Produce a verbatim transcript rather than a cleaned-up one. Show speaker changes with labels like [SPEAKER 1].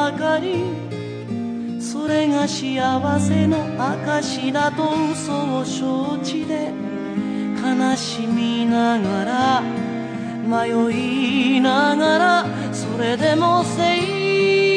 [SPEAKER 1] ばかり、それが幸せの証だと嘘を承知で、悲しみながら迷いながら、それでも精